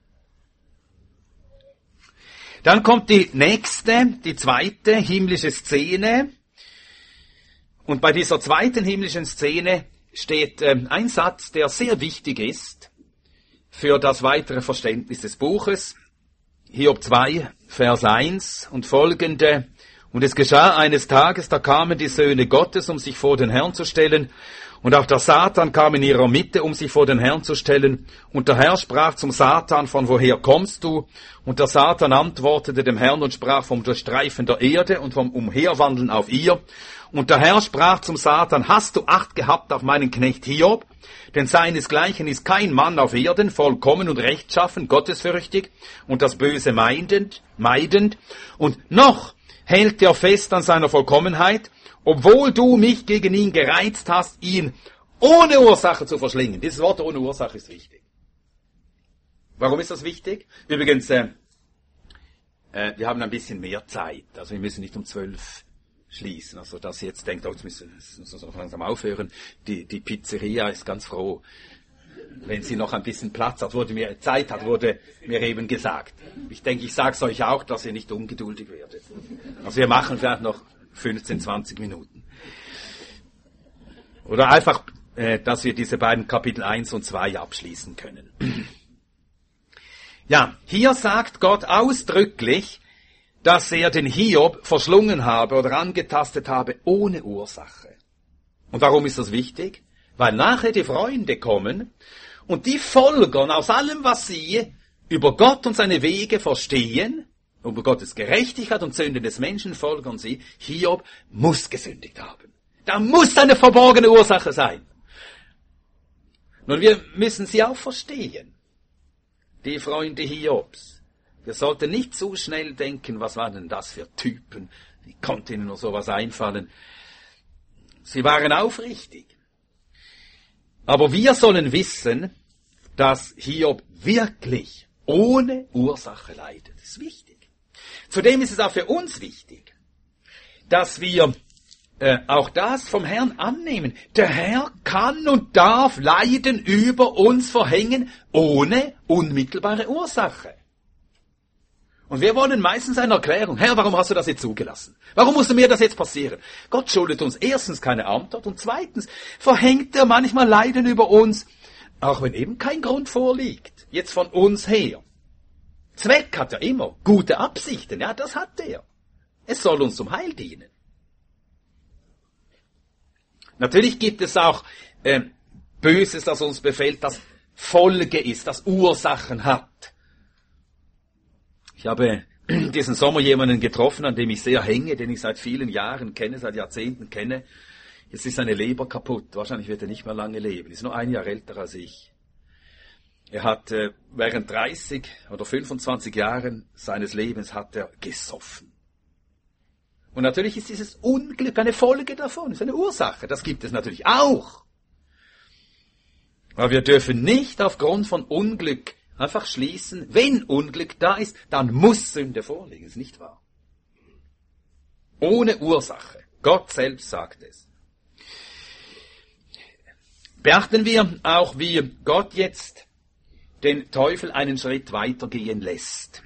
Speaker 1: Dann kommt die nächste, die zweite himmlische Szene. Und bei dieser zweiten himmlischen Szene steht äh, ein Satz, der sehr wichtig ist für das weitere Verständnis des Buches. Hiob zwei, Vers eins und folgende. Und es geschah eines Tages, da kamen die Söhne Gottes, um sich vor den Herrn zu stellen. Und auch der Satan kam in ihrer Mitte, um sich vor den Herrn zu stellen. Und der Herr sprach zum Satan, von woher kommst du? Und der Satan antwortete dem Herrn und sprach vom Durchstreifen der Erde und vom Umherwandeln auf ihr. Und der Herr sprach zum Satan, hast du Acht gehabt auf meinen Knecht Hiob? Denn seinesgleichen ist kein Mann auf Erden, vollkommen und rechtschaffen, gottesfürchtig und das Böse meidend, meidend. Und noch hält er fest an seiner Vollkommenheit, obwohl du mich gegen ihn gereizt hast, ihn ohne Ursache zu verschlingen. Dieses Wort ohne Ursache ist wichtig. Warum ist das wichtig? Übrigens, äh, äh, wir haben ein bisschen mehr Zeit. Also wir müssen nicht um zwölf schließen. Also dass ihr jetzt denkt, oh, jetzt müssen wir langsam aufhören. Die, die Pizzeria ist ganz froh, wenn sie noch ein bisschen Platz hat, wurde mir Zeit hat, wurde mir eben gesagt. Ich denke, ich sage es euch auch, dass ihr nicht ungeduldig werdet. Also wir machen vielleicht noch fünfzehn, zwanzig Minuten. Oder einfach, äh, dass wir diese beiden Kapitel eins und zwei abschließen können. Ja, hier sagt Gott ausdrücklich, dass er den Hiob verschlungen habe oder angetastet habe ohne Ursache. Und warum ist das wichtig? Weil nachher die Freunde kommen und die folgern aus allem, was sie über Gott und seine Wege verstehen, über Gottes Gerechtigkeit und Sünden des Menschen folgern sie, Hiob muss gesündigt haben. Da muss eine verborgene Ursache sein. Nun, wir müssen sie auch verstehen, die Freunde Hiobs. Wir sollten nicht zu schnell denken, was waren denn das für Typen, wie konnte ihnen nur sowas einfallen. Sie waren aufrichtig. Aber wir sollen wissen, dass Hiob wirklich ohne Ursache leidet. Das ist wichtig. Zudem ist es auch für uns wichtig, dass wir äh, auch das vom Herrn annehmen. Der Herr kann und darf Leiden über uns verhängen, ohne unmittelbare Ursache. Und wir wollen meistens eine Erklärung. Herr, warum hast du das jetzt zugelassen? Warum musste mir das jetzt passieren? Gott schuldet uns erstens keine Antwort und zweitens verhängt er manchmal Leiden über uns, auch wenn eben kein Grund vorliegt, jetzt von uns her. Zweck hat er immer, gute Absichten, ja, das hat er. Es soll uns zum Heil dienen. Natürlich gibt es auch äh, Böses, das uns befällt, das Folge ist, das Ursachen hat. Ich habe diesen Sommer jemanden getroffen, an dem ich sehr hänge, den ich seit vielen Jahren kenne, seit Jahrzehnten kenne. Jetzt ist seine Leber kaputt. Wahrscheinlich wird er nicht mehr lange leben. Ist nur ein Jahr älter als ich. Er hat äh, während dreißig oder fünfundzwanzig Jahren seines Lebens hat er gesoffen. Und natürlich ist dieses Unglück eine Folge davon, ist eine Ursache. Das gibt es natürlich auch. Aber wir dürfen nicht aufgrund von Unglück einfach schließen, wenn Unglück da ist, dann muss Sünde vorliegen, ist nicht wahr? Ohne Ursache. Gott selbst sagt es. Beachten wir auch, wie Gott jetzt den Teufel einen Schritt weitergehen lässt.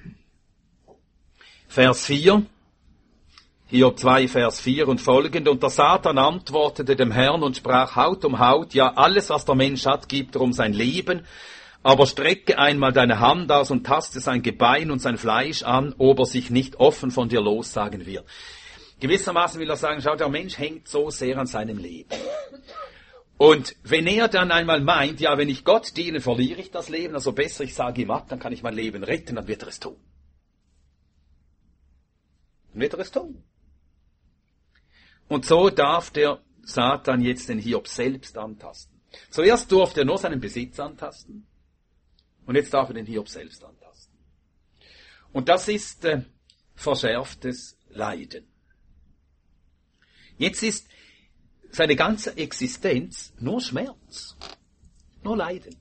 Speaker 1: Vers vier, Hiob zwei, Vers vier und folgende. Und der Satan antwortete dem Herrn und sprach, Haut um Haut, ja, alles, was der Mensch hat, gibt er um sein Leben. Aber strecke einmal deine Hand aus und taste sein Gebein und sein Fleisch an, ob er sich nicht offen von dir lossagen wird. Gewissermaßen will er sagen, schau, der Mensch hängt so sehr an seinem Leben. Und wenn er dann einmal meint, ja, wenn ich Gott diene, verliere ich das Leben, also besser ich sage ihm ab, dann kann ich mein Leben retten, dann wird er es tun. Dann wird er es tun. Und so darf der Satan jetzt den Hiob selbst antasten. Zuerst durfte er nur seinen Besitz antasten. Und jetzt darf er den Hiob selbst antasten. Und das ist äh, verschärftes Leiden. Jetzt ist seine ganze Existenz nur Schmerz, nur Leiden.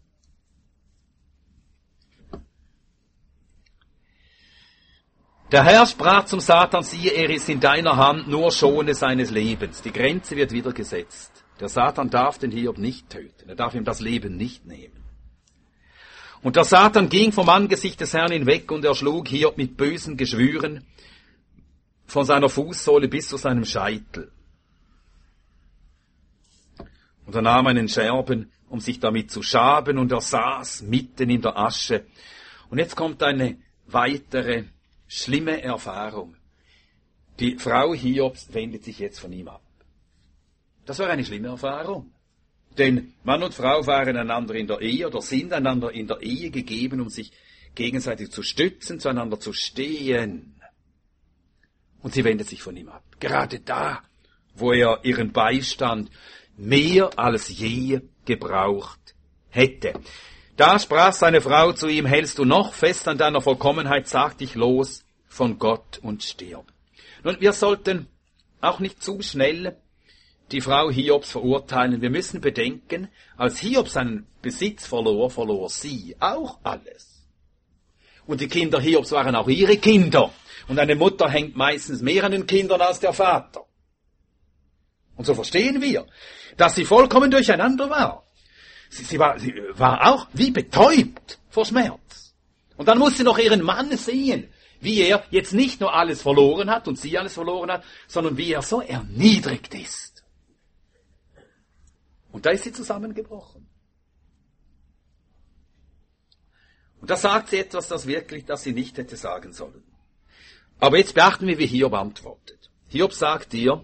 Speaker 1: Der Herr sprach zum Satan, siehe, er ist in deiner Hand, nur schone seines Lebens. Die Grenze wird wieder gesetzt. Der Satan darf den Hiob nicht töten, er darf ihm das Leben nicht nehmen. Und der Satan ging vom Angesicht des Herrn hinweg und erschlug Hiob mit bösen Geschwüren von seiner Fußsohle bis zu seinem Scheitel. Und er nahm einen Scherben, um sich damit zu schaben, und er saß mitten in der Asche. Und jetzt kommt eine weitere schlimme Erfahrung. Die Frau Hiobs wendet sich jetzt von ihm ab. Das war eine schlimme Erfahrung. Denn Mann und Frau waren einander in der Ehe oder sind einander in der Ehe gegeben, um sich gegenseitig zu stützen, zueinander zu stehen. Und sie wendet sich von ihm ab. Gerade da, wo er ihren Beistand mehr als je gebraucht hätte. Da sprach seine Frau zu ihm, hältst du noch fest an deiner Vollkommenheit, sag dich los von Gott und stirb. Nun, wir sollten auch nicht zu schnell die Frau Hiobs verurteilen. Wir müssen bedenken, als Hiob seinen Besitz verlor, verlor sie auch alles. Und die Kinder Hiobs waren auch ihre Kinder. Und eine Mutter hängt meistens mehr an den Kindern als der Vater. Und so verstehen wir, dass sie vollkommen durcheinander war. Sie, sie, war, sie war auch wie betäubt vor Schmerz. Und dann muss sie noch ihren Mann sehen, wie er jetzt nicht nur alles verloren hat und sie alles verloren hat, sondern wie er so erniedrigt ist. Und da ist sie zusammengebrochen. Und da sagt sie etwas, das wirklich, das sie nicht hätte sagen sollen. Aber jetzt beachten wir, wie Hiob antwortet. Hiob sagt dir,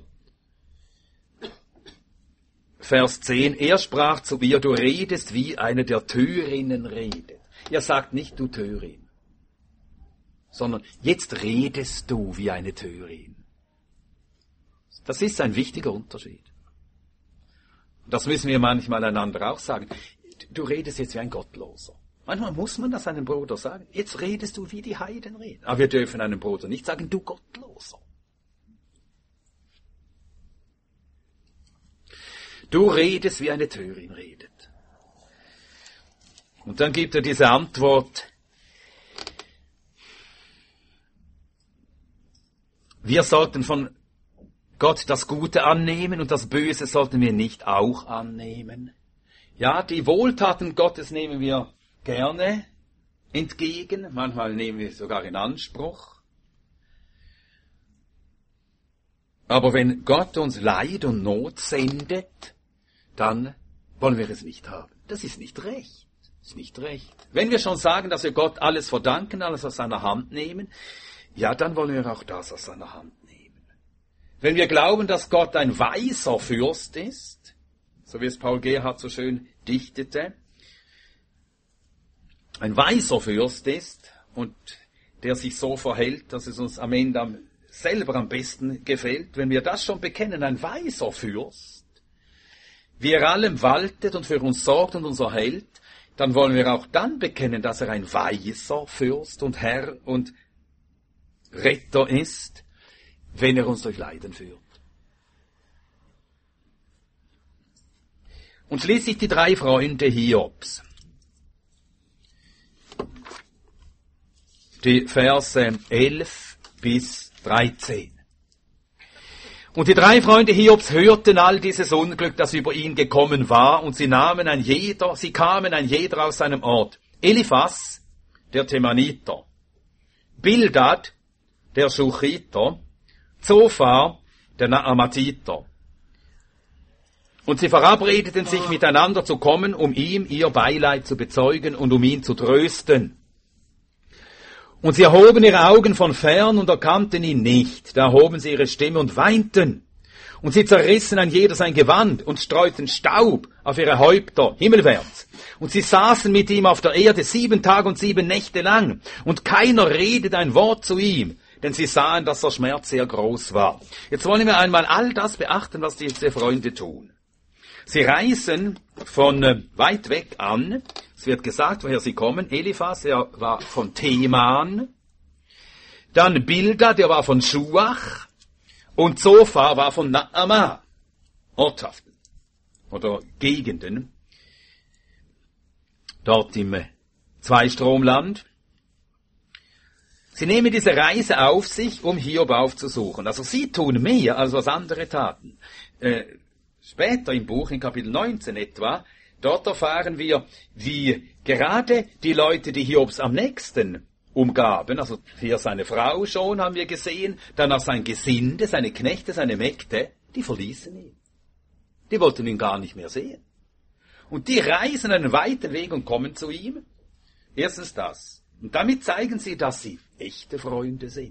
Speaker 1: Vers zehn, er sprach zu ihr, du redest wie eine der Törinnen redet. Er sagt nicht, du Törin, sondern jetzt redest du wie eine Törin. Das ist ein wichtiger Unterschied. Das müssen wir manchmal einander auch sagen. Du redest jetzt wie ein Gottloser. Manchmal muss man das einem Bruder sagen. Jetzt redest du wie die Heiden reden. Aber wir dürfen einem Bruder nicht sagen, du Gottloser. Du redest, wie eine Törin redet. Und dann gibt er diese Antwort. Wir sollten von Gott das Gute annehmen und das Böse sollten wir nicht auch annehmen. Ja, die Wohltaten Gottes nehmen wir gerne entgegen. Manchmal nehmen wir es sogar in Anspruch. Aber wenn Gott uns Leid und Not sendet, dann wollen wir es nicht haben. Das ist nicht recht. Das ist nicht recht. Wenn wir schon sagen, dass wir Gott alles verdanken, alles aus seiner Hand nehmen, ja, dann wollen wir auch das aus seiner Hand nehmen. Wenn wir glauben, dass Gott ein weiser Fürst ist, so wie es Paul Gerhardt so schön dichtete, ein weiser Fürst ist und der sich so verhält, dass es uns am Ende am, selber am besten gefällt, wenn wir das schon bekennen, ein weiser Fürst, wie er allem waltet und für uns sorgt und uns erhält, dann wollen wir auch dann bekennen, dass er ein weiser Fürst und Herr und Retter ist, wenn er uns durch Leiden führt. Und schließlich die drei Freunde Hiobs. Die Verse elf bis dreizehn. Und die drei Freunde Hiobs hörten all dieses Unglück, das über ihn gekommen war, und sie nahmen ein jeder, sie kamen ein jeder aus seinem Ort. Eliphas, der Temaniter, Bildad, der Schuchiter, Zophar, der Naamatiter. Und sie verabredeten sich miteinander zu kommen, um ihm ihr Beileid zu bezeugen und um ihn zu trösten. Und sie erhoben ihre Augen von fern und erkannten ihn nicht. Da erhoben sie ihre Stimme und weinten. Und sie zerrissen ein jeder sein Gewand und streuten Staub auf ihre Häupter himmelwärts. Und sie saßen mit ihm auf der Erde sieben Tage und sieben Nächte lang. Und keiner redet ein Wort zu ihm, denn sie sahen, dass der Schmerz sehr groß war. Jetzt wollen wir einmal all das beachten, was diese Freunde tun. Sie reisen von äh, weit weg an. Es wird gesagt, woher sie kommen. Eliphas, er war von Teman. Dann Bildad, der war von Schuach. Und Zophar war von Naama. Ortschaften oder Gegenden. Dort im äh, Zweistromland. Sie nehmen diese Reise auf sich, um Hiob aufzusuchen. Also sie tun mehr, als was andere taten. Äh, Später im Buch, in Kapitel neunzehn etwa, dort erfahren wir, wie gerade die Leute, die Hiobs am nächsten umgaben, also hier seine Frau schon, haben wir gesehen, dann auch sein Gesinde, seine Knechte, seine Mägde, die verließen ihn. Die wollten ihn gar nicht mehr sehen. Und die reisen einen weiten Weg und kommen zu ihm. Erstens das. Und damit zeigen sie, dass sie echte Freunde sind.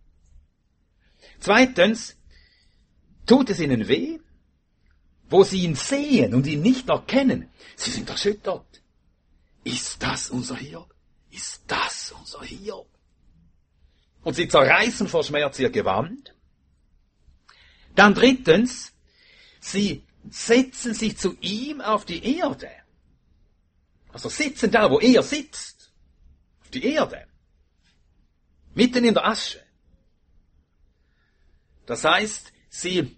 Speaker 1: Zweitens, tut es ihnen weh, wo sie ihn sehen und ihn nicht erkennen. Sie sind erschüttert. Ist das unser Hiob? Ist das unser Hiob? Und sie zerreißen vor Schmerz ihr Gewand. Dann drittens, sie setzen sich zu ihm auf die Erde. Also sitzen da, wo er sitzt. Auf die Erde. Mitten in der Asche. Das heißt, sie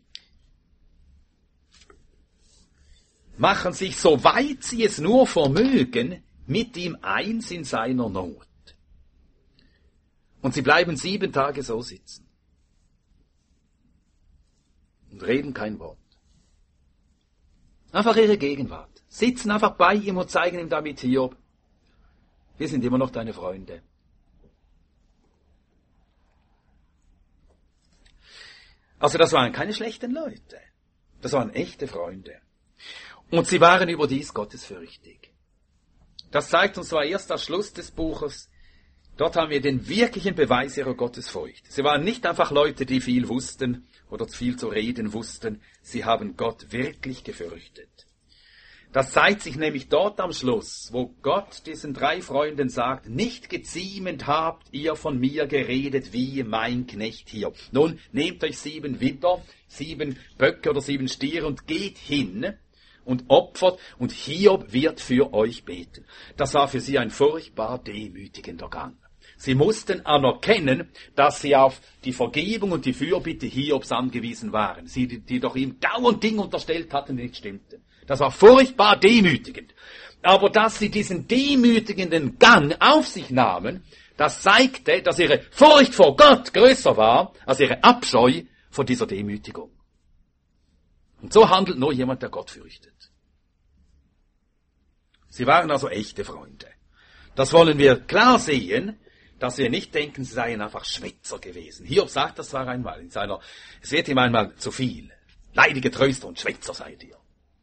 Speaker 1: machen sich, so weit sie es nur vermögen, mit ihm eins in seiner Not. Und sie bleiben sieben Tage so sitzen. Und reden kein Wort. Einfach ihre Gegenwart. Sitzen einfach bei ihm und zeigen ihm damit, Hiob, wir sind immer noch deine Freunde. Also das waren keine schlechten Leute. Das waren echte Freunde. Und sie waren überdies gottesfürchtig. Das zeigt uns zwar erst der Schluss des Buches, Dort haben wir den wirklichen Beweis ihrer Gottesfurcht. Sie waren nicht einfach Leute, die viel wussten oder viel zu reden wussten. Sie haben Gott wirklich gefürchtet. Das zeigt sich nämlich dort am Schluss, wo Gott diesen drei Freunden sagt, nicht geziemend habt ihr von mir geredet wie mein Knecht Hiob. Nun, nehmt euch sieben Widder, sieben Böcke oder sieben Stiere und geht hin und opfert und Hiob wird für euch beten. Das war für sie ein furchtbar demütigender Gang. Sie mussten anerkennen, dass sie auf die Vergebung und die Fürbitte Hiobs angewiesen waren. Sie, die, die doch ihm dauernd Dinge unterstellt hatten, die nicht stimmten. Das war furchtbar demütigend. Aber dass sie diesen demütigenden Gang auf sich nahmen, das zeigte, dass ihre Furcht vor Gott größer war als ihre Abscheu vor dieser Demütigung. Und so handelt nur jemand, der Gott fürchtet. Sie waren also echte Freunde. Das wollen wir klar sehen, dass wir nicht denken, sie seien einfach Schwätzer gewesen. Hiob sagt das zwar einmal in seiner, es wird ihm einmal zu viel. Leidige Tröster und Schwätzer seid ihr.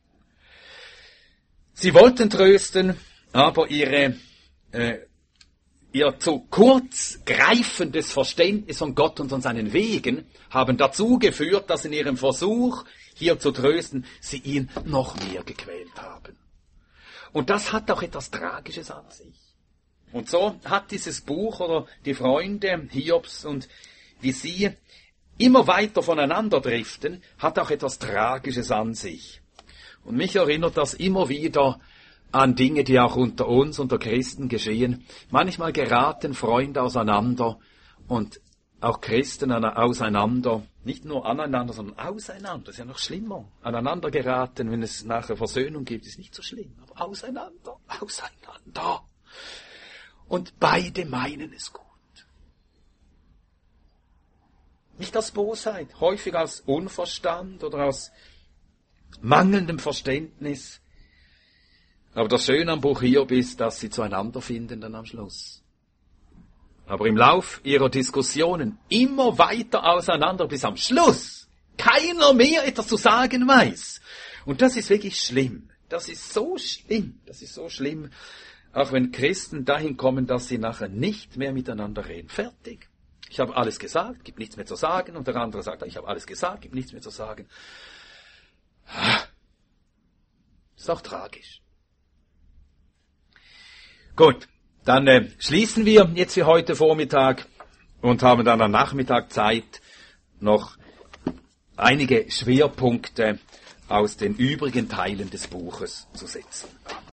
Speaker 1: Sie wollten trösten, aber ihre, äh, ihr zu kurz greifendes Verständnis von Gott und von seinen Wegen haben dazu geführt, dass in ihrem Versuch, hier zu trösten, sie ihn noch mehr gequält haben. Und das hat auch etwas Tragisches an sich. Und so hat dieses Buch oder die Freunde Hiobs und wie sie immer weiter voneinander driften, hat auch etwas Tragisches an sich. Und mich erinnert das immer wieder an Dinge, die auch unter uns, unter Christen geschehen. Manchmal geraten Freunde auseinander und auch Christen auseinander, nicht nur aneinander, sondern auseinander. Das ist ja noch schlimmer. Aneinander geraten, wenn es nachher Versöhnung gibt, ist nicht so schlimm. Aber auseinander, auseinander. Und beide meinen es gut. Nicht aus Bosheit, häufig aus Unverstand oder aus mangelndem Verständnis. Aber das Schöne am Buch Hiob ist, dass sie zueinander finden dann am Schluss. Aber im Lauf ihrer Diskussionen immer weiter auseinander bis am Schluss keiner mehr etwas zu sagen weiß. Und das ist wirklich schlimm. Das ist so schlimm. Das ist so schlimm. Auch wenn Christen dahin kommen, dass sie nachher nicht mehr miteinander reden. Fertig. Ich habe alles gesagt, gibt nichts mehr zu sagen. Und der andere sagt, ich habe alles gesagt, gibt nichts mehr zu sagen. Das ist auch tragisch. Gut, dann äh, schließen wir jetzt für heute Vormittag und haben dann am Nachmittag Zeit, noch einige Schwerpunkte aus den übrigen Teilen des Buches zu setzen.